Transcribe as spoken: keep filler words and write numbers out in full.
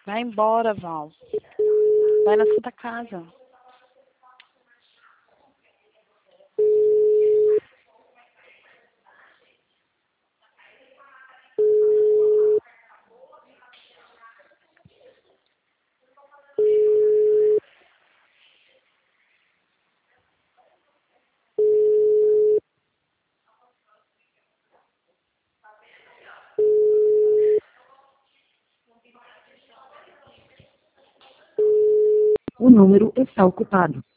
Vai embora, Val. Vai na Santa Casa. O número está ocupado.